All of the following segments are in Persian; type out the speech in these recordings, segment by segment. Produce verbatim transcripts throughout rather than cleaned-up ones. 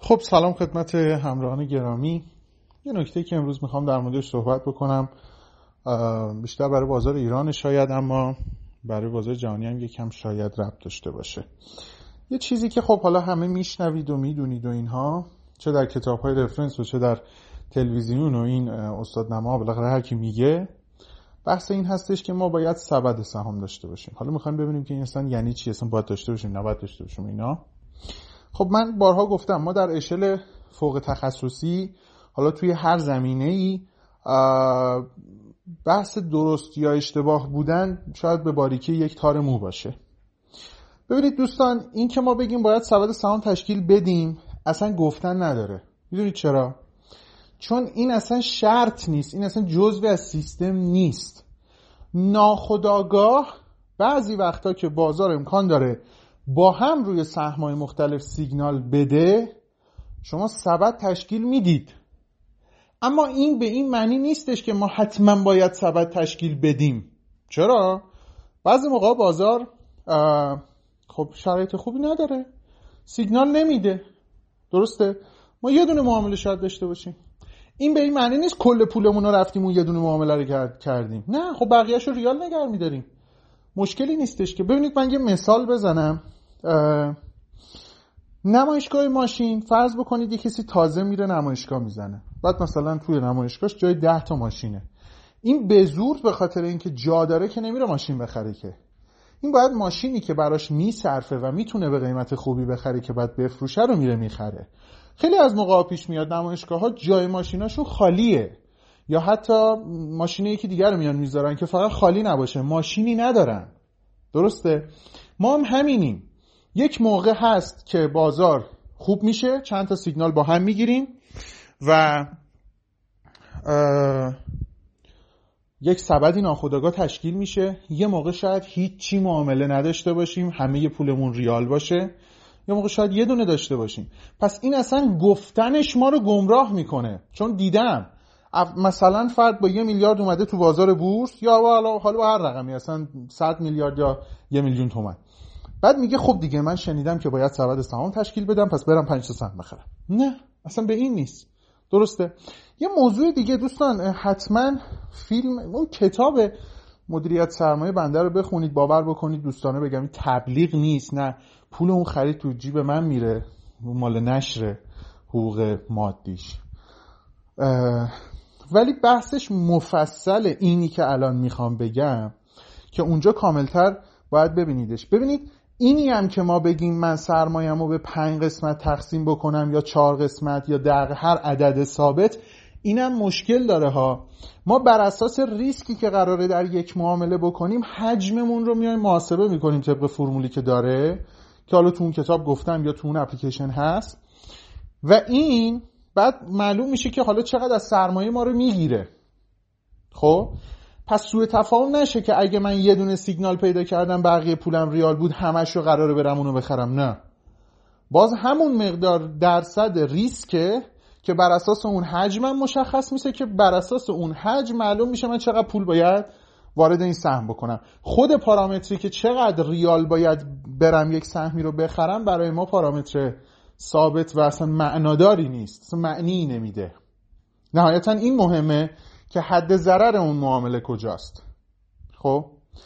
خب سلام خدمت همراهان گرامی. یه نکته که امروز میخوام در موردش صحبت بکنم بیشتر برای بازار ایران شاید، اما برای بازار جهانی هم یکم شاید ربط داشته باشه. یه چیزی که خب حالا همه میشنوید و میدونید و اینها، چه در کتاب‌های رفرنس و چه در تلویزیون و این استاد نما بالاخره هر کی میگه، بحث این هستش که ما باید سبد سهام داشته باشیم. حالا میخوایم ببینیم که این اصلا یعنی چی، اصلا باید داشته باشیم نباید داشته باشیم اینا. خب من بارها گفتم ما در اشل فوق تخصصی، حالا توی هر زمینه‌ای، بحث درست یا اشتباه بودن شاید به باریکی یک تار مو باشه. ببینید دوستان، این که ما بگیم باید سبد سهام تشکیل بدیم اصلا گفتن نداره. میدونید چرا؟ چون این اصلا شرط نیست، این اصلا جزوی از سیستم نیست. ناخودآگاه بعضی وقتا که بازار امکان داره با هم روی سهم‌های مختلف سیگنال بده، شما سبد تشکیل میدید، اما این به این معنی نیستش که ما حتما باید سبد تشکیل بدیم. چرا؟ بعضی موقع بازار خب شرایط خوبی نداره، سیگنال نمیده، درسته؟ ما یه دونه معامله شاید داشته باشیم، این به این معنی نیست کل پولمون رو رفتیم اون یه دونه معامله رو کردیم. نه، خب بقیه‌اش رو ریال نگه می‌داریم، مشکلی نیستش که. ببینید من یه مثال بزنم. نمایشگاه ماشین، فرض بکنید یه کسی تازه میره نمایشگاه میزنه، بعد مثلا توی نمایشگاهش جای ده تا ماشینه. این به زور به خاطر اینکه جا داره که نمیره ماشین بخره، که این باید ماشینی که براش میصرفه و میتونه به قیمت خوبی بخره که بعد بفروشه رو میره میخره. خیلی از موقع پیش میاد نمایشگاه ها جای ماشیناشون خالیه، یا حتی ماشین یکی دیگر رو میان میذارن که فقط خالی نباشه، ماشینی ندارن. درسته؟ ما هم همینیم. یک موقع هست که بازار خوب میشه، چند تا سیگنال با هم میگیریم و یک سبدی ناخودآگاه تشکیل میشه. یه موقع شاید هیچی معامله نداشته باشیم، همه پولمون ریال باشه، یه موقع شاید یه دونه داشته باشیم. پس این اصلا گفتنش ما رو گمراه میکنه. چون دیدم مثلا فرد با یه میلیارد اومده تو بازار بورس، یا حالا با هر رقمی، اصلا صد میلیارد یا یه میلیون تومان، بعد میگه خب دیگه من شنیدم که باید سبد سهام تشکیل بدم، پس برم پنج تا سهم بخرم. نه، اصلا به این نیست. درسته؟ یه موضوع دیگه دوستان، حتما فیلم اون کتاب مدیریت سرمایه بنده رو بخونید. باور بکنید دوستانه بگم این تبلیغ نیست، نه پول اون خرید تو جیب من میره، اون مال نشر حقوق مادیش، ولی بحثش مفصل. اینی که الان میخوام بگم که اونجا کاملتر باید ببینیدش. ببینید اینی هم که ما بگیم من سرمایه‌مو به پنج قسمت تقسیم بکنم یا چهار قسمت یا در هر عدد ثابت، اینم مشکل داره ها. ما بر اساس ریسکی که قراره در یک معامله بکنیم حجممون رو میایم محاسبه میکنیم طبق فرمولی که داره، که حالا تو اون کتاب گفتم یا تو اون اپلیکیشن هست، و این بعد معلوم میشه که حالا چقدر از سرمایه ما رو میگیره. خب پس سوء تفاهم نشه که اگه من یه دونه سیگنال پیدا کردم بقیه پولم ریال بود همش رو قراره برم اونو بخرم. نه، باز همون مقدار درصد ریسکه که بر اساس اون حجمم مشخص میشه، که بر اساس اون حجم معلوم میشه من چقدر پول باید وارد این سهم بکنم. خود پارامتری که چقدر ریال باید برم یک سهمی رو بخرم برای ما پارامتر ثابت و اصلا معناداری نیست، اصلا معنی نمیده. نهایتا این مهمه که حد ضرر اون معامله کجاست. خب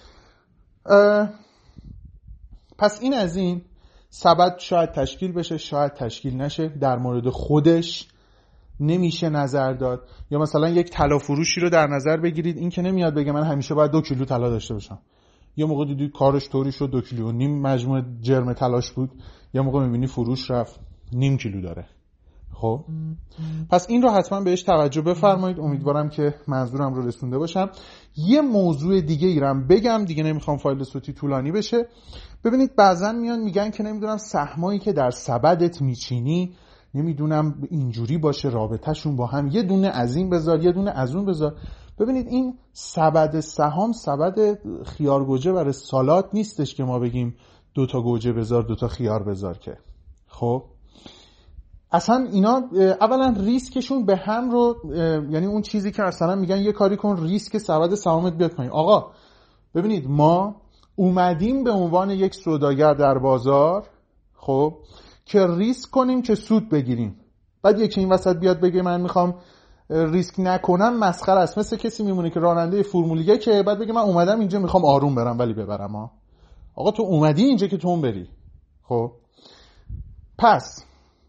پس این از این. سبد شاید تشکیل بشه، شاید تشکیل نشه، در مورد خودش نمیشه نظر داد. یا مثلا یک طلا فروشی رو در نظر بگیرید، این که نمیاد بگه من همیشه باید دو کیلو طلا داشته باشم. یه موقع دیدی کارش طوری شد دو کیلو و نیم مجموع جرم طلاش بود، یه موقع میبینی فروش رفت نیم کیلو داره. خب پس این رو حتما بهش توجه بفرمایید. امیدوارم که منظورم رو رسونده باشم. یه موضوع دیگه ایرم بگم دیگه، نمیخوام فایل صوتی طولانی بشه. ببینید بعضن میان میگن که نمیدونم سهمایی که در سبدت میچینی نمیدونم اینجوری باشه، رابطهشون با هم، یه دونه از این بذار یه دونه از اون بذار. ببینید این سبد سهام سبد خیار گوجه برای سالاد نیستش که ما بگیم دوتا گوجه بذار دوتا خیار بذار. که خب اصلا اینا اولا ریسکشون به هم رو، یعنی اون چیزی که اصلا میگن یه کاری کن ریسک سبد سهامت بیاد پایین. آقا ببینید ما اومدیم به عنوان یک سوداگر در بازار، خب که ریسک کنیم که سود بگیریم. بعد یکی این وسط بیاد بگه من میخوام ریسک نکنم، مسخره است. مثل کسی میمونه که راننده فرمول یک که بعد بگه من اومدم اینجا میخوام آروم برم ولی ببرم. ها آقا تو اومدی اینجا که تو اون بری. خب پس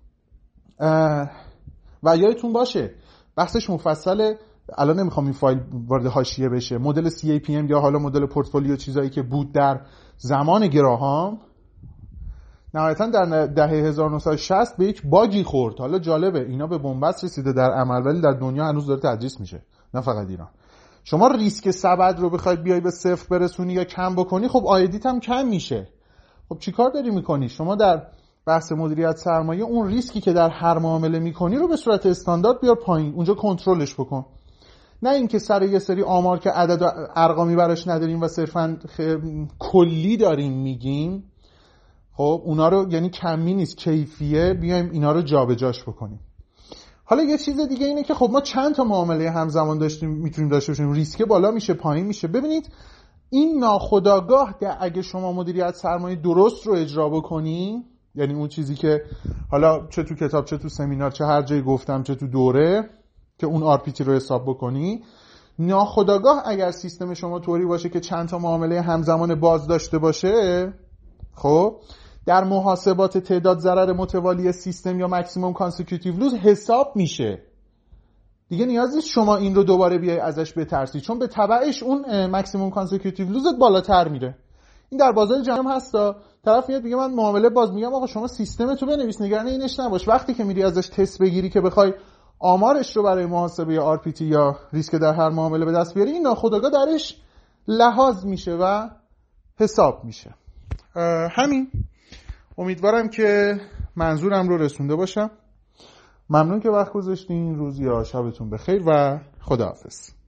و یادتون باشه بحثش مفصله، الان نمیخوام این فایل وارد حاشیه بشه. مدل سی ای پی ام یا حالا مدل پورتفولیو چیزایی که بود در زمان گراهام نهایتا در دهه هزار و نهصد و شصت به یک باگی خورد. حالا جالبه اینا به بنبست رسیده در عمل ولی در دنیا هنوز داره تدریس میشه، نه فقط ایران. شما ریسک سبد رو بخواید بیای به صفر برسونی یا کم بکنی، خب آیدیت هم کم میشه. خب چیکار داری میکنی؟ شما در بحث مدیریت سرمایه اون ریسکی که در هر معامله میکنی رو به صورت استاندارد بیار پایین، اونجا کنترلش بکن. نه اینکه سر یه سری آمار که عدد و ارقامی براش نداریم و صرفا کلی داریم میگیم، خب اونا رو یعنی کمی نیست کیفیه، بیایم اینا رو جابجاش بکنیم. حالا یه چیز دیگه اینه که خب ما چند تا معامله همزمان داشتیم میتونیم داشته باشیم، ریسک بالا میشه پایین میشه. ببینید این ناخودآگاه اگه شما مدیریت سرمایه درست رو اجرا بکنی، یعنی اون چیزی که حالا چه تو کتاب چه تو سمینار چه هر جایی گفتم چه تو دوره که اون آر پی تی رو حساب بکنی، ناخودآگاه اگر سیستم شما طوری باشه که چند تا معامله همزمان باز داشته باشه، خب در محاسبات تعداد ضرر متوالی سیستم یا ماکسیمم کانسیکیوتیو لوز حساب میشه. دیگه نیاز نیست شما این رو دوباره بیای ازش بترسی، چون به تبعش اون ماکسیمم کانسیکیوتیو لوزت بالاتر میره. این در بازار جمع هستا. طرف میاد میگه من معامله باز، میگم آقا شما سیستم تو بنویس، نگران اینش نباش. وقتی که میری ازش تست بگیری که بخوای آمارش رو برای محاسبه آر پی تی یا ریسک در هر معامله به دست بیاری، این ناخودآگاه درش لحاظ میشه و حساب میشه. همین. امیدوارم که منظورم رو رسونده باشم. ممنون که وقت گذاشتین. روز یا شبتون بخیر و خداحافظ.